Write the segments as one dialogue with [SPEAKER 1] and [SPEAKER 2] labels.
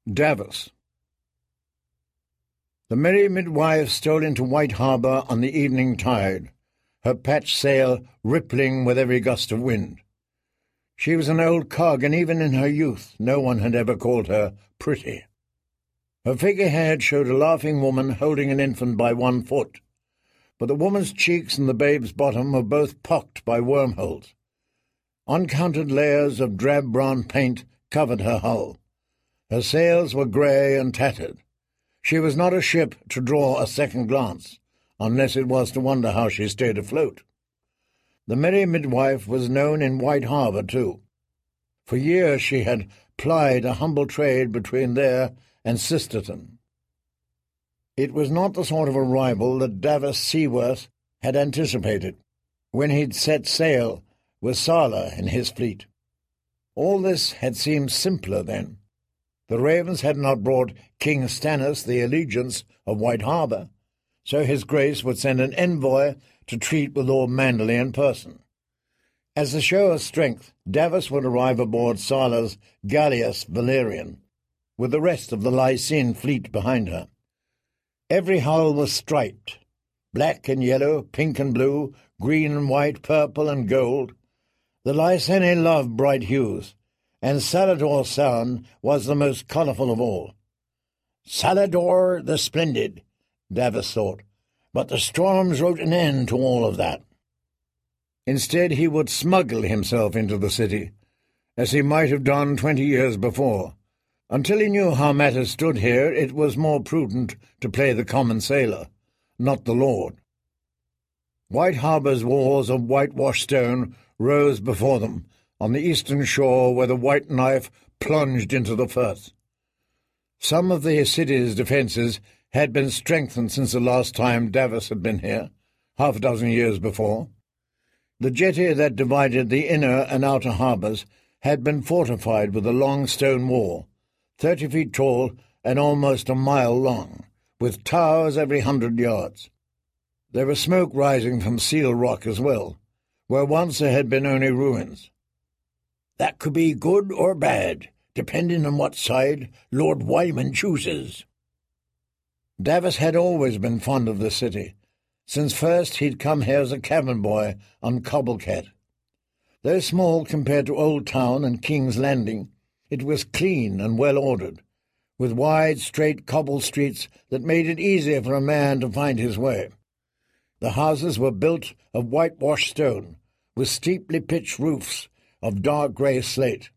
[SPEAKER 1] Davos. The Merry Midwife stole into White Harbour on the evening tide, her patched sail rippling with every gust of wind. She was an old cog, and even in her youth no one had ever called her pretty. Her figurehead showed a laughing woman holding an infant by one foot, but the woman's cheeks and the babe's bottom were both pocked by wormholes. Uncounted layers of drab-brown paint covered her hull. Her sails were grey and tattered. She was not a ship to draw a second glance, unless it was to wonder how she stayed afloat. The Merry Midwife was known in White Harbour, too. For years she had plied a humble trade between there and Sisterton. It was not the sort of arrival that Davos Seaworth had anticipated when he'd set sail with Sala in his fleet. All this had seemed simpler then. The Ravens had not brought King Stannis the allegiance of White Harbour, so his Grace would send an envoy to treat with Lord Manderley in person. As a show of strength, Davos would arrive aboard Sala's Galleass Valerian, with the rest of the Lycian fleet behind her. Every hull was striped, black and yellow, pink and blue, green and white, purple and gold. The Lyceni loved bright hues, and Salador Sound was the most colourful of all. Salador the Splendid, Davos thought, but the storms wrote an end to all of that. Instead, he would smuggle himself into the city, as he might have done 20 years before. Until he knew how matters stood here, it was more prudent to play the common sailor, not the lord. White Harbour's walls of whitewashed stone rose before them, on the eastern shore where the White Knife plunged into the Firth. Some of the city's defences had been strengthened since the last time Davos had been here, half a dozen years before. The jetty that divided the inner and outer harbours had been fortified with a long stone wall, 30 feet tall and almost a mile long, with towers every 100 yards. There was smoke rising from Seal Rock as well, where once there had been only ruins. That could be good or bad, depending on what side Lord Wyman chooses. Davos had always been fond of the city. Since first he'd come here as a cabin boy on Cobblecat. Though small compared to Old Town and King's Landing, it was clean and well-ordered, with wide, straight cobble streets that made it easier for a man to find his way. The houses were built of whitewashed stone, with steeply pitched roofs of dark grey slate.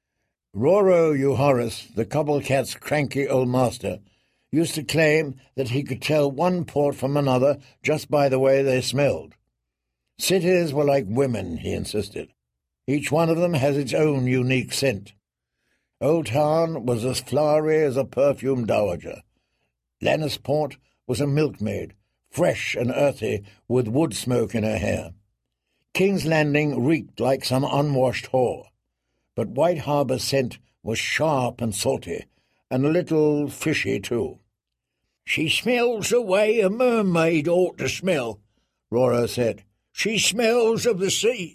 [SPEAKER 1] Roro Euhoris, the Cobblecat's cranky old master, used to claim that he could tell one port from another just by the way they smelled. Cities were like women, he insisted. Each one of them has its own unique scent. Old Town was as flowery as a perfumed dowager. Lannisport was a milkmaid, fresh and earthy, with wood smoke in her hair. King's Landing reeked like some unwashed whore, but White Harbour's scent was sharp and salty, and a little fishy too. "She smells the way a mermaid ought to smell," Roro said. "She smells of the sea."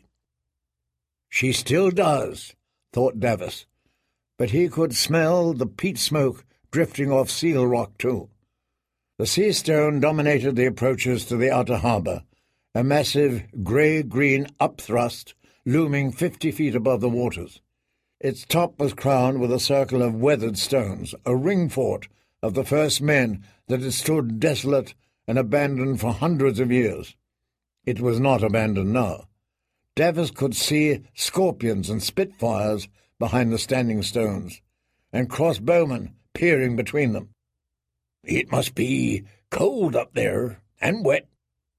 [SPEAKER 1] She still does, thought Davos, but he could smell the peat smoke drifting off Seal Rock too. The sea stone dominated the approaches to the outer harbour, a massive grey-green upthrust looming 50 feet above the waters. Its top was crowned with a circle of weathered stones, a ring fort of the first men that had stood desolate and abandoned for hundreds of years. It was not abandoned now. Davos could see scorpions and spitfires behind the standing stones, and crossbowmen peering between them. "It must be cold up there, and wet."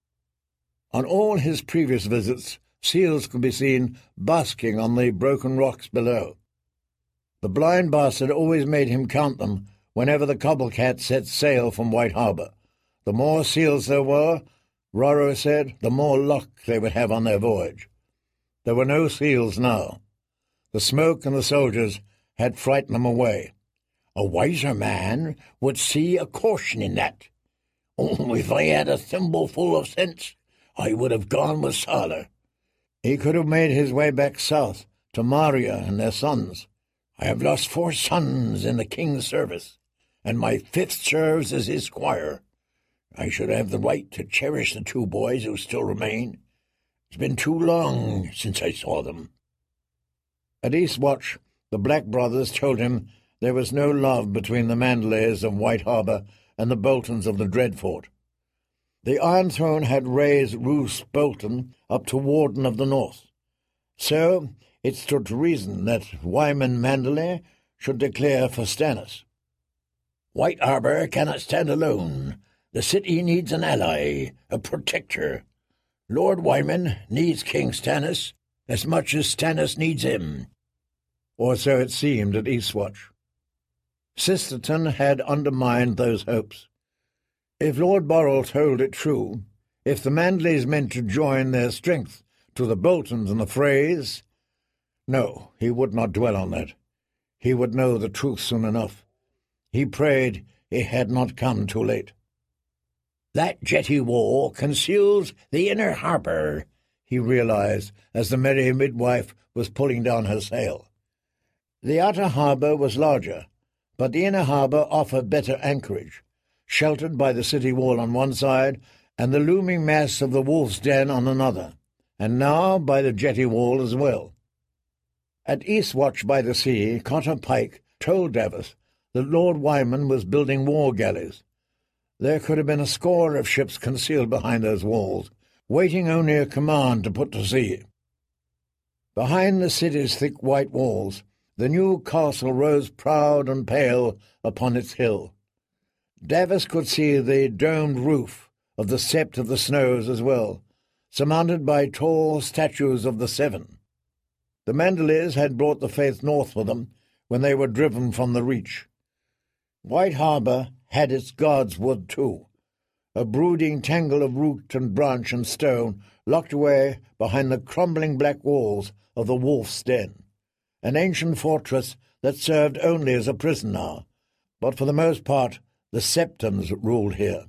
[SPEAKER 1] On all his previous visits, seals could be seen basking on the broken rocks below. The blind bastard always made him count them whenever the Cobblecat set sail from White Harbour. The more seals there were, Roro said, the more luck they would have on their voyage. There were no seals now. The smoke and the soldiers had frightened them away. "A wiser man would see a caution in that. Oh, if I had a thimbleful of sense, I would have gone with Sala." He could have made his way back south to Maria and their sons. I have lost 4 sons in the king's service, and my 5th serves as his squire. I should have the right to cherish the 2 boys who still remain. It's been too long since I saw them." At Eastwatch, the Black brothers told him there was no love between the Mandalays of White Harbour and the Boltons of the Dreadfort. The Iron Throne had raised Roose Bolton up to Warden of the North. So it stood to reason that Wyman Mandalay should declare for Stannis. "White Harbour cannot stand alone. The city needs an ally, a protector. Lord Wyman needs King Stannis as much as Stannis needs him." Or so it seemed at Eastwatch. Sisterton had undermined those hopes. If Lord Boral told it true, if the Mandalays meant to join their strength to the Boltons and the Freys— no, he would not dwell on that. He would know the truth soon enough. He prayed he had not come too late. "That jetty wall conceals the inner harbour," he realized as the merry midwife was pulling down her sail. The outer harbour was larger, but the inner harbour offered better anchorage, sheltered by the city wall on one side and the looming mass of the Wolf's Den on another, and now by the jetty wall as well. At Eastwatch by the sea, Cotter Pike told Davos that Lord Wyman was building war galleys. There could have been a score of ships concealed behind those walls, waiting only a command to put to sea. Behind the city's thick white walls, the new castle rose proud and pale upon its hill. Davos could see the domed roof of the Sept of the Snows as well, surmounted by tall statues of the Seven. The Mandalays had brought the faith north with them when they were driven from the Reach. White Harbour had its God's Wood too, a brooding tangle of root and branch and stone locked away behind the crumbling black walls of the Wolf's Den, an ancient fortress that served only as a prison now, but for the most part the Septons ruled here.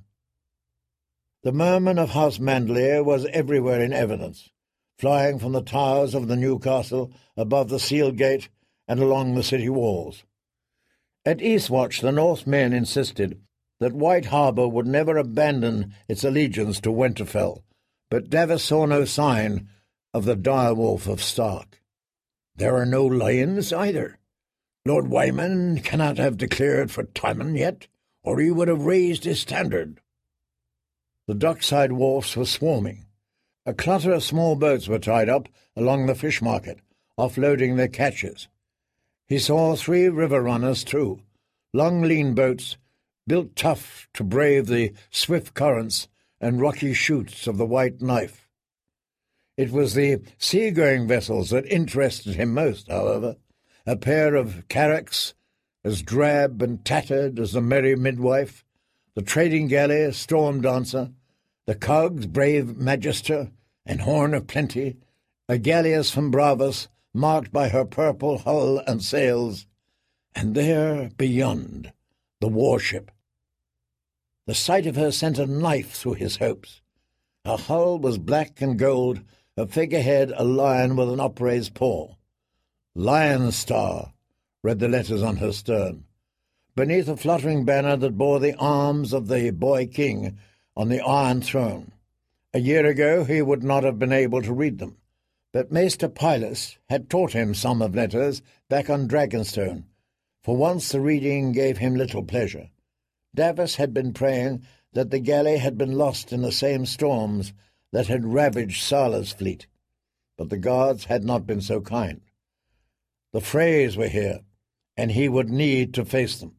[SPEAKER 1] The merman of House Mandalay was everywhere in evidence, flying from the towers of the new castle above the Seal Gate and along the city walls. At Eastwatch the Northmen insisted that White Harbour would never abandon its allegiance to Winterfell, but Davos saw no sign of the direwolf of Stark. "There are no lions either. Lord Wyman cannot have declared for Tommen yet, or he would have raised his standard." The dockside wharfs were swarming. A clutter of small boats were tied up along the fish market, offloading their catches. He saw 3 river runners too, long lean boats, built tough to brave the swift currents and rocky chutes of the White Knife. It was the sea-going vessels that interested him most, however, a pair of carracks, as drab and tattered as the Merry Midwife, the trading galley Storm Dancer, the cogs Brave Magister and Horn of Plenty, a galleass from Bravos marked by her purple hull and sails, and there, beyond, the warship. The sight of her sent a knife through his hopes. Her hull was black and gold, her figurehead a lion with an upraised paw. "Lion Star," read the letters on her stern, beneath a fluttering banner that bore the arms of the boy king on the Iron Throne. A year ago he would not have been able to read them, but Maester Pylus had taught him some of letters back on Dragonstone. For once the reading gave him little pleasure. Davos had been praying that the galley had been lost in the same storms that had ravaged Sala's fleet, but the gods had not been so kind. The Freys were here, and he would need to face them.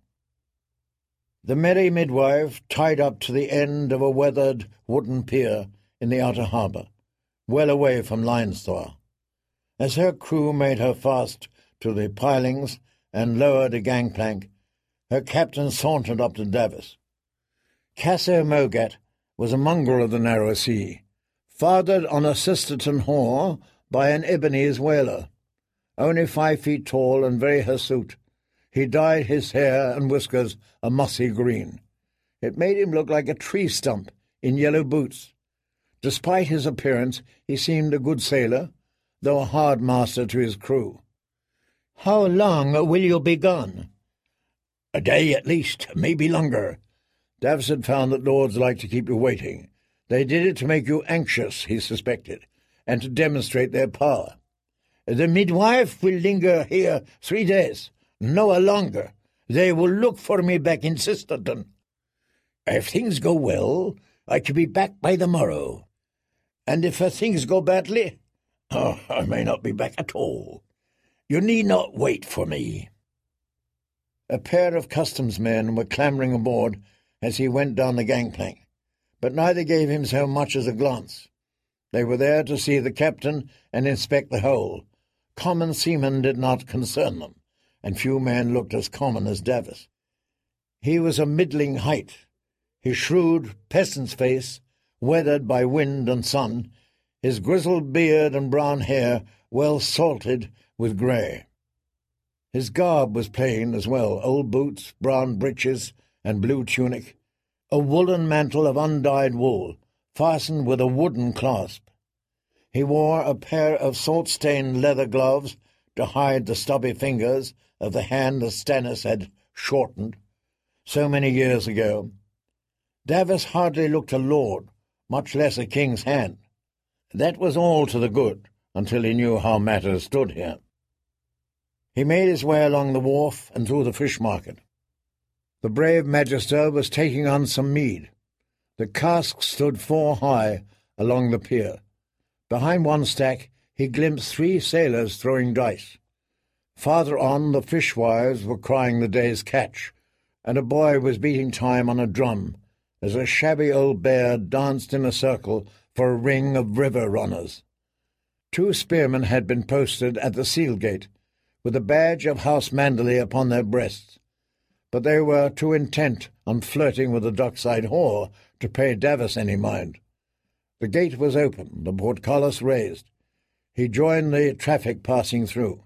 [SPEAKER 1] The Merry Midwife tied up to the end of a weathered wooden pier in the outer harbour, well away from Linesthor. As her crew made her fast to the pilings and lowered a gangplank, her captain sauntered up to Davos. Casso Mogat was a mongrel of the narrow sea, fathered on a Sisterton whore by an Ebonese whaler. Only 5 feet tall and very hirsute, he dyed his hair and whiskers a mossy green. It made him look like a tree stump in yellow boots. Despite his appearance, he seemed a good sailor, though a hard master to his crew. "How long will you be gone?" "A day at least, maybe longer." Davos had found that lords like to keep you waiting. They did it to make you anxious, he suspected, and to demonstrate their power. "The midwife will linger here 3 days, no longer. They will look for me back in Sisterton. If things go well, I could be back by the morrow. And if things go badly, I may not be back at all. You need not wait for me." A pair of customs men were clambering aboard as he went down the gangplank, but neither gave him so much as a glance. They were there to see the captain and inspect the whole. Common seamen did not concern them, and few men looked as common as Davos. He was a middling height, his shrewd peasant's face weathered by wind and sun, his grizzled beard and brown hair well salted with grey. His garb was plain as well, old boots, brown breeches, and blue tunic, a woolen mantle of undyed wool, fastened with a wooden clasp. He wore a pair of salt-stained leather gloves to hide the stubby fingers of the hand that Stannis had shortened so many years ago. Davos hardly looked a lord, much less a king's hand. That was all to the good, until he knew how matters stood here. He made his way along the wharf and through the fish market. The brave magister was taking on some mead. The casks stood 4 high along the pier. Behind one stack he glimpsed 3 sailors throwing dice. Farther on the fishwives were crying the day's catch, and a boy was beating time on a drum as a shabby old bear danced in a circle for a ring of river runners. 2 spearmen had been posted at the seal gate, with a badge of House Manderley upon their breasts, but they were too intent on flirting with the dockside whore to pay Davos any mind. The gate was open, the portcullis raised. He joined the traffic passing through.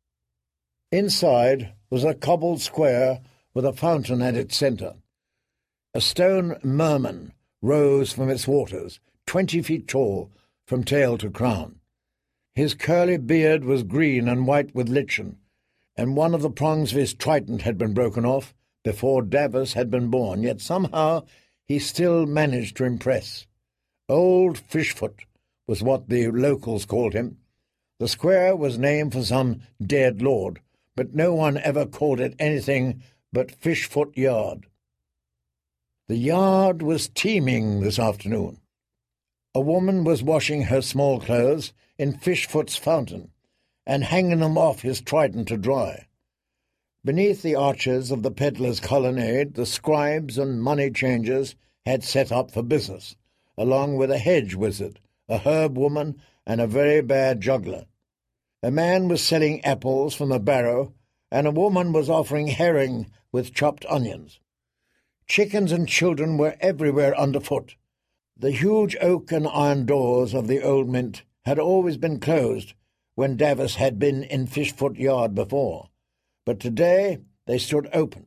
[SPEAKER 1] Inside was a cobbled square with a fountain at its centre. A stone merman rose from its waters, 20 feet tall, from tail to crown. His curly beard was green and white with lichen, and one of the prongs of his trident had been broken off before Davos had been born, yet somehow he still managed to impress. Old Fishfoot was what the locals called him. The square was named for some dead lord, but no one ever called it anything but Fishfoot Yard. The yard was teeming this afternoon. A woman was washing her small clothes in Fishfoot's fountain and hanging them off his trident to dry. Beneath the arches of the pedlar's colonnade, the scribes and money-changers had set up for business, along with a hedge wizard, a herb woman, and a very bad juggler. A man was selling apples from the barrow, and a woman was offering herring with chopped onions. Chickens and children were everywhere underfoot. The huge oak and iron doors of the old mint had always been closed when Davos had been in Fishfoot Yard before, but today they stood open.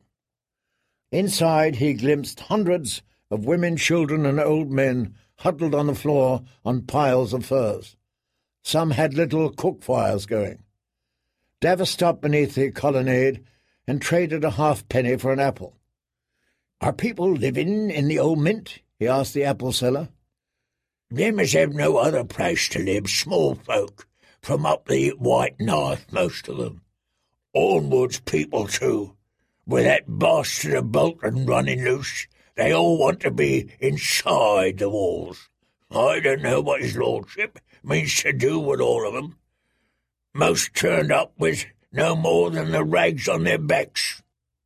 [SPEAKER 1] Inside he glimpsed hundreds of women, children, and old men huddled on the floor on piles of furs. Some had little cook fires going. Davos stopped beneath the colonnade and traded a halfpenny for an apple. "Are people living in the old mint?" he asked the apple seller. "Them as have no other place to live, small folk, from up the White North, most of them. Ormwood's people, too. With that bastard of Bolton running loose, they all want to be inside the walls. I don't know what his lordship means to do with all of them. Most turned up with no more than the rags on their backs."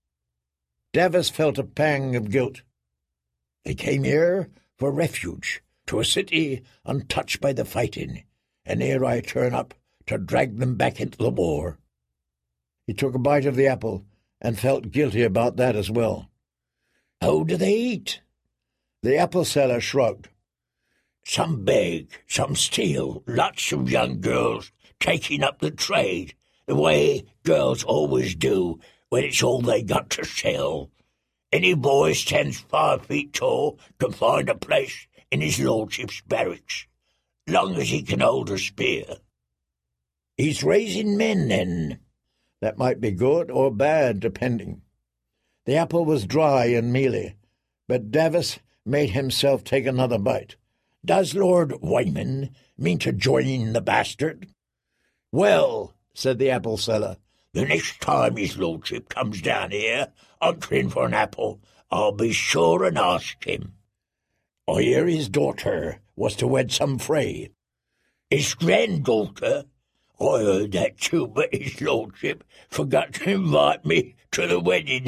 [SPEAKER 1] Davos felt a pang of guilt. They came here for refuge, to a city untouched by the fighting, and here I turn up to drag them back into the war. He took a bite of the apple and felt guilty about that as well. "How do they eat?" The apple seller shrugged. "Some beg, some steal, lots of young girls taking up the trade, the way girls always do when it's all they got to sell. Any boy stands 5 feet tall can find a place in his lordship's barracks, long as he can hold a spear." "He's raising men, then?" That might be good or bad, depending. The apple was dry and mealy, but Davis made himself take another bite.
[SPEAKER 2] "Does Lord Wyman mean to join the bastard?"
[SPEAKER 1] "Well," said the apple seller,
[SPEAKER 2] "the next time his lordship comes down here hunting for an apple, I'll be sure and ask him. I hear his daughter was to wed some Frey." "His granddaughter? I heard that too, but his lordship forgot to invite me to the wedding."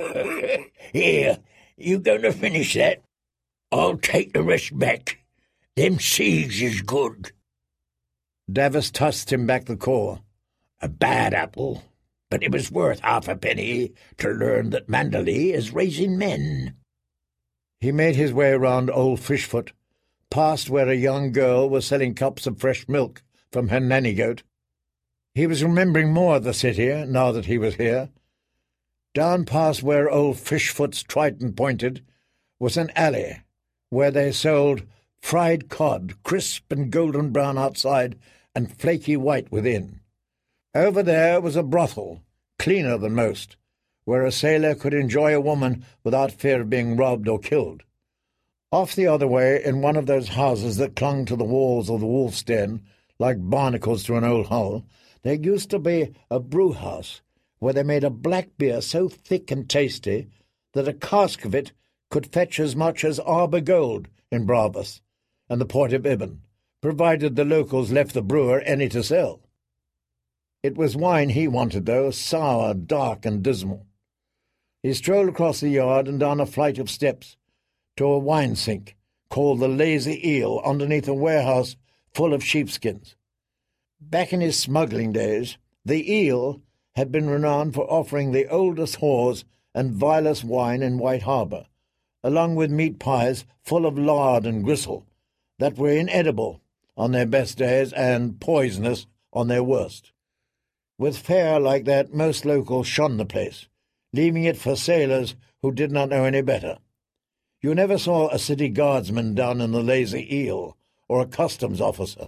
[SPEAKER 2] "Here, you going to finish that? I'll take the rest back. Them seeds is good."
[SPEAKER 1] Davis tossed him back the core.
[SPEAKER 2] "A bad apple, but it was worth half a penny to learn that Manderley is raising men."
[SPEAKER 1] He made his way round Old Fishfoot, past where a young girl was selling cups of fresh milk from her nanny goat. He was remembering more of the city now that he was here. Down past where Old Fishfoot's trident pointed was an alley where they sold fried cod, crisp and golden brown outside and flaky white within. Over there was a brothel, cleaner than most, where a sailor could enjoy a woman without fear of being robbed or killed. Off the other way, in one of those houses that clung to the walls of the wolf's den, like barnacles to an old hull, there used to be a brew-house where they made a black beer so thick and tasty that a cask of it could fetch as much as Arbor gold in Bravos and the Port of Ibn, provided the locals left the brewer any to sell. It was wine he wanted, though, sour, dark, and dismal. He strolled across the yard and down a flight of steps to a wine sink called the Lazy Eel underneath a warehouse full of sheepskins. Back in his smuggling days, the Eel had been renowned for offering the oldest whores and vilest wine in White Harbour, along with meat pies full of lard and gristle that were inedible on their best days and poisonous on their worst. With fare like that, most locals shunned the place, leaving it for sailors who did not know any better. You never saw a city guardsman down in the Lazy Eel, or a customs officer.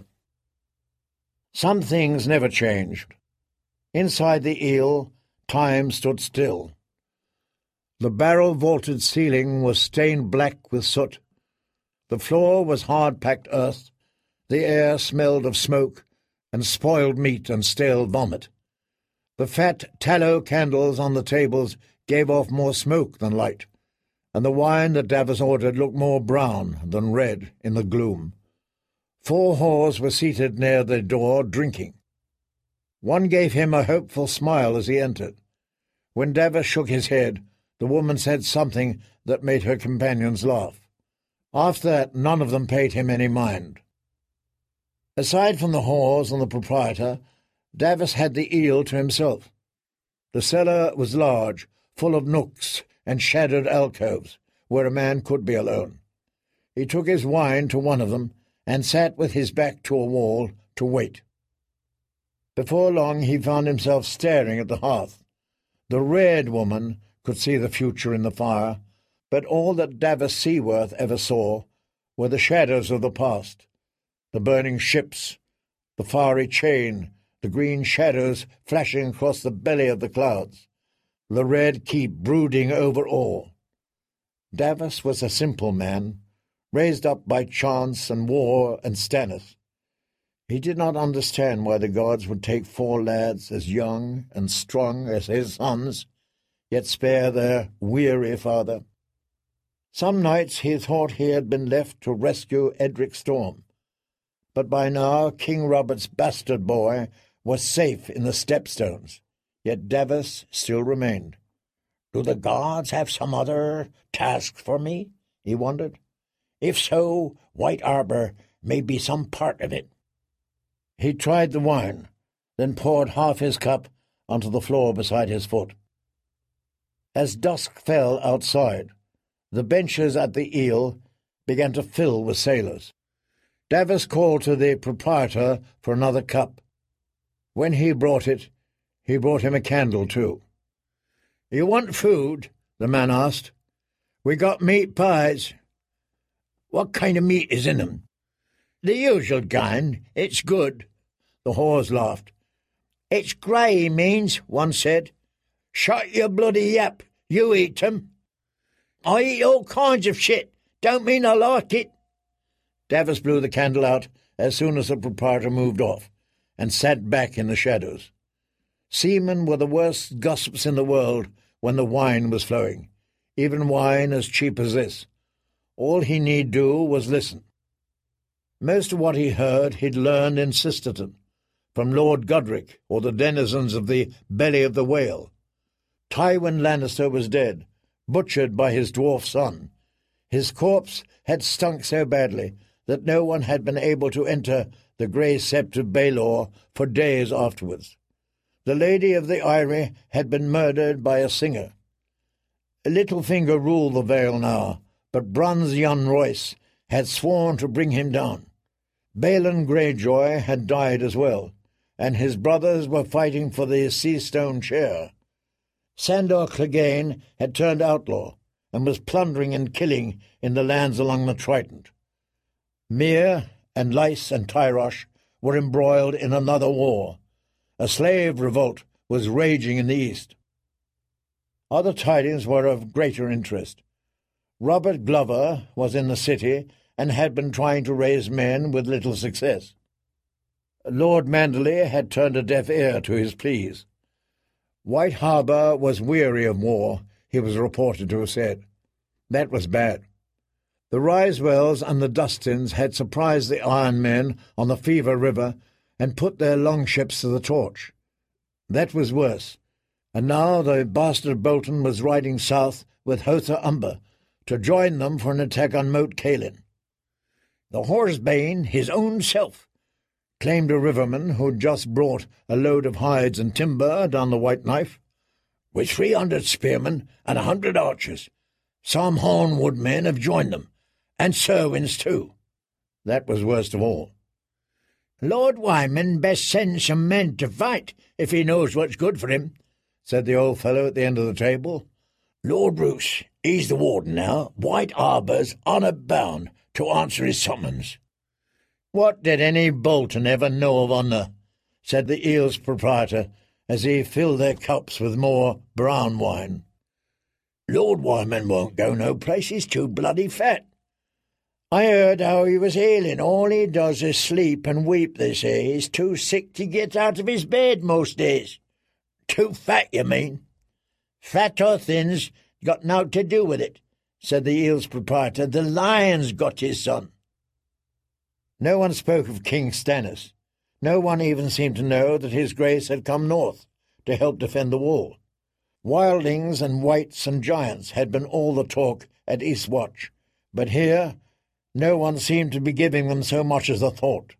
[SPEAKER 1] Some things never changed. Inside the eel, time stood still. The barrel-vaulted ceiling was stained black with soot. The floor was hard-packed earth. The air smelled of smoke and spoiled meat and stale vomit. The fat tallow candles on the tables gave off more smoke than light, and the wine that Davis ordered looked more brown than red in the gloom. 4 whores were seated near the door, drinking. One gave him a hopeful smile as he entered. When Davis shook his head, the woman said something that made her companions laugh. After that, none of them paid him any mind. Aside from the whores and the proprietor, Davis had the eel to himself. The cellar was large, full of nooks and shadowed alcoves where a man could be alone. He took his wine to one of them and sat with his back to a wall to wait. Before long he found himself staring at the hearth. The Red Woman could see the future in the fire, but all that Davis Seaworth ever saw were the shadows of the past, the burning ships, the fiery chain, the green shadows flashing across the belly of the clouds, the red keep brooding over all. Davis was a simple man, raised up by chance and war and Stannis. He did not understand why the gods would take 4 lads as young and strong as his sons, yet spare their weary father. Some nights he thought he had been left to rescue Edric Storm, but by now King Robert's bastard boy was safe in the Stepstones, yet Davis still remained.
[SPEAKER 2] "Do the gods have some other task for me?" he wondered. "If so, White Arbor may be some part of it."
[SPEAKER 1] He tried the wine, then poured half his cup onto the floor beside his foot. As dusk fell outside, the benches at the Eel began to fill with sailors. Davis called to the proprietor for another cup. When he brought it, he brought him a candle too. "You want food?" the man asked. "We got meat pies."
[SPEAKER 2] "What kind of meat is in them?"
[SPEAKER 1] "The usual kind. It's good." The whores laughed.
[SPEAKER 2] It's grey, he means, one said. Shut your bloody yap, you eat 'em. I eat all kinds of shit, don't mean I like it.
[SPEAKER 1] Davis blew the candle out as soon as the proprietor moved off, and sat back in the shadows. Seamen were the worst gossips in the world when the wine was flowing, even wine as cheap as this. All he need do was listen. Most of what he heard he'd learned in Sisterton, from Lord Godric or the denizens of the Belly of the Whale. Tywin Lannister was dead, butchered by his dwarf son. His corpse had stunk so badly that no one had been able to enter the grey sept of Baelor for days afterwards. The Lady of the Eyrie had been murdered by a singer. Littlefinger ruled the Vale now, but Brun's young Royce had sworn to bring him down. Balon Greyjoy had died as well, and his brothers were fighting for the Seastone chair. Sandor Clegane had turned outlaw and was plundering and killing in the lands along the Trident. Myr and Lys and Tyrosh were embroiled in another war. A slave revolt was raging in the east. Other tidings were of greater interest. Robert Glover was in the city and had been trying to raise men with little success. Lord Manderley had turned a deaf ear to his pleas. White Harbour was weary of war, he was reported to have said. That was bad. The Risewells and the Dustins had surprised the Iron Men on the Fever River and put their longships to the torch. That was worse, and now the bastard Bolton was riding south with Hother Umber to join them for an attack on Moat Cailin. The Horsebane, his own self, claimed a riverman who'd just brought a load of hides and timber down the White Knife, with 300 spearmen and 100 archers. Some Hornwood men have joined them, and Serwins too. That was worst of all. Lord Wyman best send some men to fight, if he knows what's good for him, said the old fellow at the end of the table. Lord Roose, he's the warden now. White Harbour's honour bound to answer his summons. What did any Bolton ever know of honour? Said the Eel's proprietor, as he filled their cups with more brown wine. Lord Wyman won't go no place, he's too bloody fat. I heard how he was ailing. All he does is sleep and weep, they say. He's too sick to get out of his bed most days. Too fat, you mean? Fat or thin's got naught to do with it, said the Eel's proprietor. The lion's got his son. No one spoke of King Stannis. No one even seemed to know that his grace had come north to help defend the wall. Wildlings and wights and giants had been all the talk at Eastwatch, but here no one seemed to be giving them so much as a thought.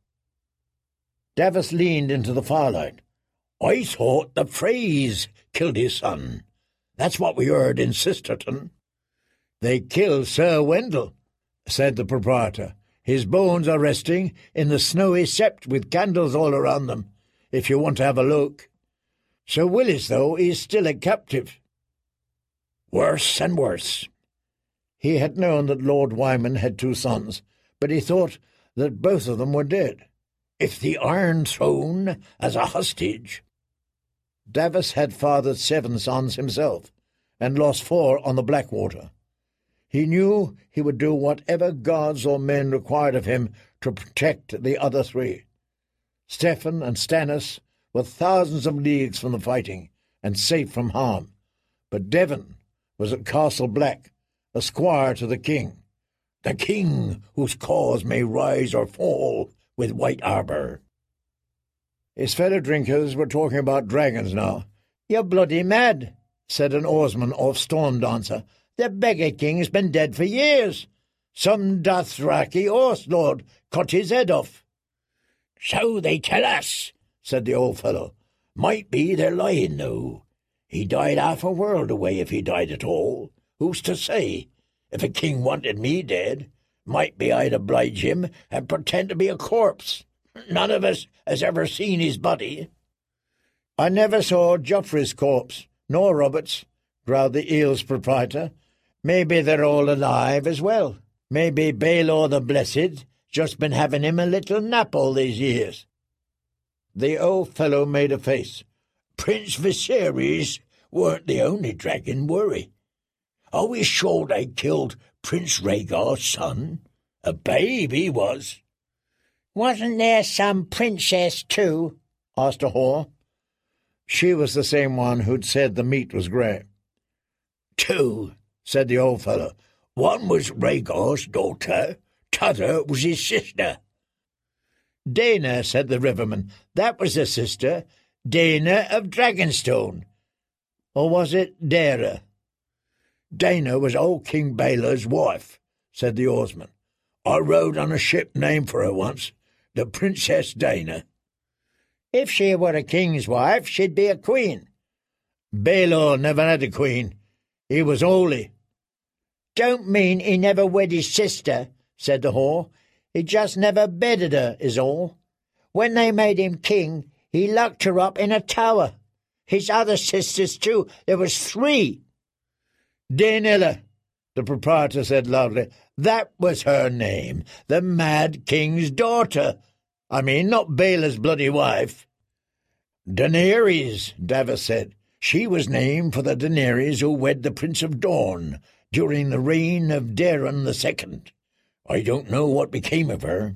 [SPEAKER 1] Davos leaned into the firelight. I thought the Freys killed his son. That's what we heard in Sisterton. They killed Sir Wendell, said the proprietor. His bones are resting in the snowy sept with candles all around them, if you want to have a look. Sir Willis, though, is still a captive. Worse and worse. He had known that Lord Wyman had 2 sons, but he thought that both of them were dead. If the Iron Throne as a hostage. Davos had fathered 7 sons himself, and lost 4 on the Blackwater. He knew he would do whatever gods or men required of him to protect the other 3. Steffan and Stannis were thousands of leagues from the fighting, and safe from harm. But Devon was at Castle Black, a squire to the king whose cause may rise or fall with White Harbour. His fellow drinkers were talking about dragons now. You're bloody mad, said an oarsman off Storm Dancer. The beggar king's been dead for years. Some Dothraki horse lord cut his head off. So they tell us, said the old fellow. Might be they're lying, though. He died half a world away if he died at all. Who's to say? If a king wanted me dead, might be I'd oblige him and pretend to be a corpse. None of us has ever seen his body. I never saw Joffrey's corpse, nor Robert's, growled the Eel's proprietor. Maybe they're all alive as well. Maybe Baelor the Blessed just been having him a little nap all these years.
[SPEAKER 2] The old fellow made a face. Prince Viserys weren't the only dragon, were he? Are we sure they killed Prince Rhaegar's son? A babe he was.
[SPEAKER 3] Wasn't there some princess too? Asked a whore.
[SPEAKER 1] She was the same one who'd said the meat was grey.
[SPEAKER 2] Two, said the old fellow. One was Rhaegar's daughter, t'other was his sister.
[SPEAKER 1] Dana, said the riverman. That was the sister, Dana of Dragonstone. Or was it Dara?
[SPEAKER 2] Dana was old King Baelor's wife, said the oarsman. I rode on a ship named for her once, the Princess Dana.
[SPEAKER 3] If she were a king's wife, she'd be a queen.
[SPEAKER 1] Baelor never had a queen. He was holy.
[SPEAKER 3] Don't mean he never wed his sister, said the whore. He just never bedded her, is all. When they made him king, he locked her up in a tower. His other sisters, too. There was 3.
[SPEAKER 1] Daenilla, the proprietor said loudly.
[SPEAKER 2] That was her name, the Mad King's daughter. I mean, not Baelor's bloody wife.
[SPEAKER 1] Daenerys, Davos said.
[SPEAKER 2] She was named for the Daenerys who wed the Prince of Dorne during the reign of Daeron II. I don't know what became of her.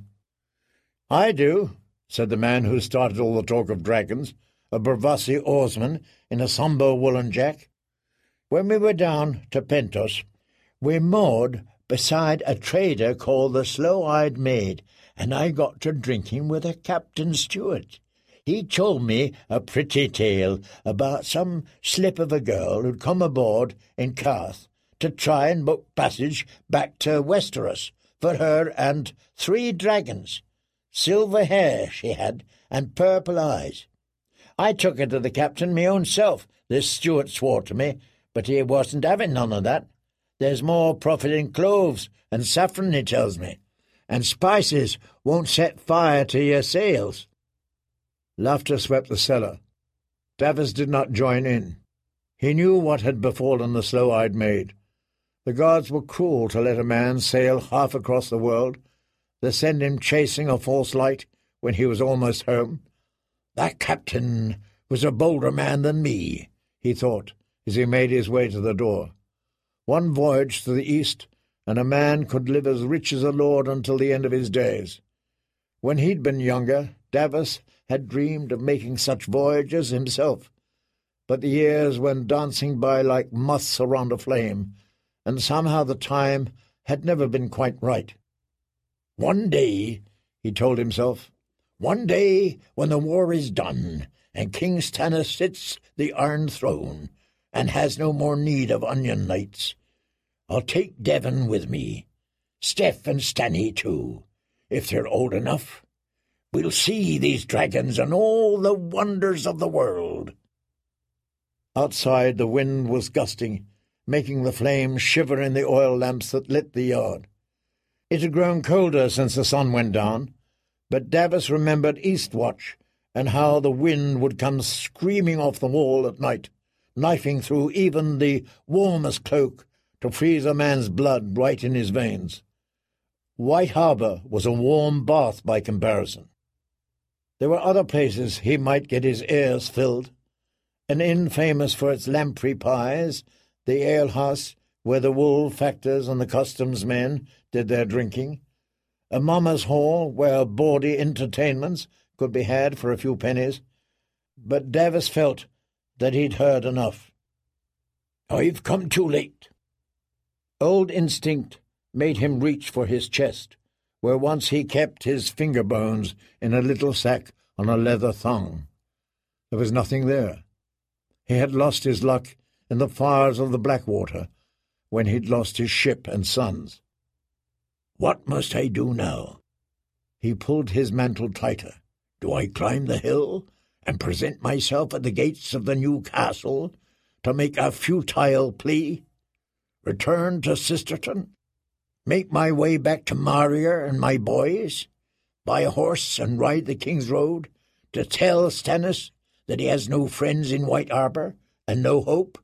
[SPEAKER 1] I do, said the man who started all the talk of dragons, a Bravasi oarsman in a sombre woolen jack. When we were down to Pentos, we moored beside a trader called the Slow-Eyed Maid, and I got to drinking with a captain steward. He told me a pretty tale about some slip of a girl who'd come aboard in Carth to try and book passage back to Westeros for her and 3 dragons. Silver hair she had, and purple eyes. I took her to the captain me own self, this steward swore to me, but he wasn't having none of that. There's more profit in cloves and saffron, he tells me, and spices won't set fire to your sails. Laughter swept the cellar. Davos did not join in. He knew what had befallen the slow-eyed maid. The gods were cruel to let a man sail half across the world, to send him chasing a false light when he was almost home.
[SPEAKER 2] That captain was a bolder man than me, he thought,
[SPEAKER 1] as he made his way to the door. One voyage to the east, and a man could live as rich as a lord until the end of his days. When he'd been younger, Davos had dreamed of making such voyages himself, but the years went dancing by like moths around a flame, and somehow the time had never been quite right.
[SPEAKER 2] One day, he told himself, one day when the war is done, and King Stannis sits the Iron Throne, and has no more need of onion knights, I'll take Devon with me, Steph and Stanny too, if they're old enough. We'll see these dragons and all the wonders of the world.
[SPEAKER 1] Outside the wind was gusting, making the flames shiver in the oil lamps that lit the yard. It had grown colder since the sun went down, but Davos remembered Eastwatch and how the wind would come screaming off the wall at night, knifing through even the warmest cloak to freeze a man's blood right in his veins. White Harbour was a warm bath by comparison. There were other places he might get his ears filled. An inn famous for its lamprey pies, the alehouse where the wool factors and the customs men did their drinking, a mamma's hall where bawdy entertainments could be had for a few pennies. But Davos felt that he'd heard enough.
[SPEAKER 2] I've come too late.
[SPEAKER 1] Old instinct made him reach for his chest, where once he kept his finger bones in a little sack on a leather thong. There was nothing there. He had lost his luck in the fires of the Blackwater, when he'd lost his ship and sons.
[SPEAKER 2] What must I do now?
[SPEAKER 1] He pulled his mantle tighter.
[SPEAKER 2] Do I climb the hill and present myself at the gates of the new castle to make a futile plea? Return to Sisterton? Make my way back to Marrier and my boys? Buy a horse and ride the King's Road to tell Stannis that he has no friends in White Harbour and no hope?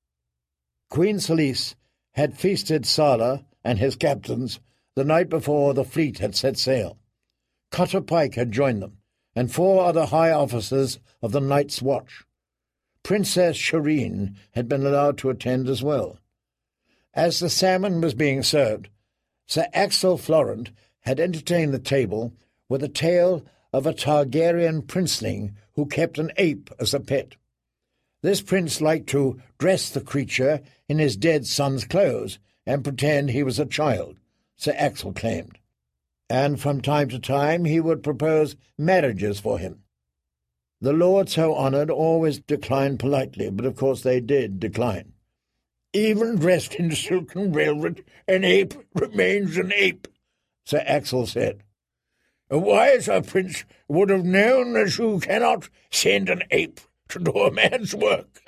[SPEAKER 1] Queen Selyse had feasted Sala and his captains the night before the fleet had set sail. Cutter Pike had joined them, and 4 other high officers of the Night's Watch. Princess Shireen had been allowed to attend as well. As the salmon was being served, Sir Axel Florent had entertained the table with a tale of a Targaryen princeling who kept an ape as a pet. This prince liked to dress the creature in his dead son's clothes and pretend he was a child, Sir Axel claimed. And from time to time he would propose marriages for him. The lords so honoured always declined politely, but of course they did decline. "Even dressed in silk and velvet, an ape remains an ape," Sir Axel said. "A wiser prince would have known that you cannot send an ape to do a man's work."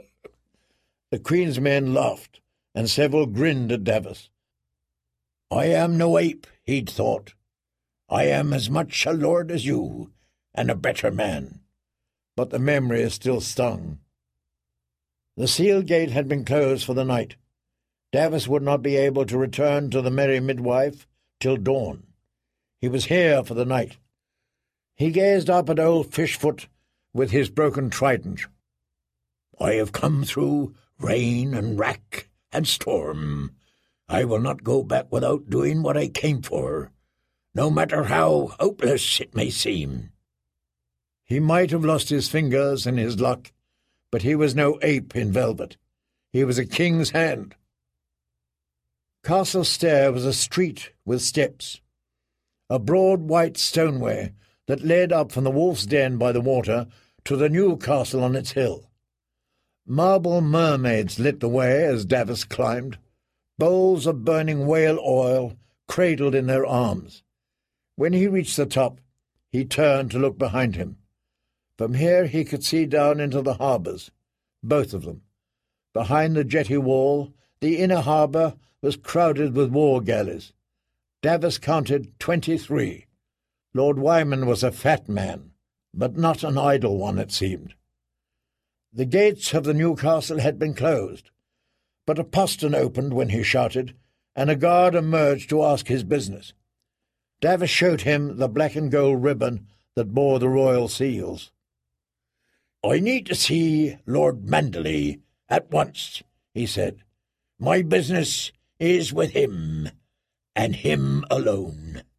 [SPEAKER 1] The Queen's men laughed, and several grinned at Davos. "I am no ape," he'd thought. "I am as much a lord as you, and a better man." But the memory still stung. The sealed gate had been closed for the night. Davos would not be able to return to the Merry Midwife till dawn. He was here for the night. He gazed up at old Fishfoot with his broken trident. "I have come through rain and rack and storm. I will not go back without doing what I came for, no matter how hopeless it may seem." He might have lost his fingers and his luck, but he was no ape in velvet. He was a king's hand. Castle Stair was a street with steps, a broad white stoneway that led up from the Wolf's Den by the water to the new castle on its hill. Marble mermaids lit the way as Davos climbed, bowls of burning whale oil cradled in their arms. When he reached the top, he turned to look behind him. From here he could see down into the harbours, both of them. Behind the jetty wall, the inner harbour was crowded with war galleys. Davos counted 23. Lord Wyman was a fat man, but not an idle one, it seemed. The gates of the new castle had been closed, but a postern opened when he shouted, and a guard emerged to ask his business. Davos showed him the black and gold ribbon that bore the royal seals. "I need to see Lord Manderley at once," he said. "My business is with him, and him alone."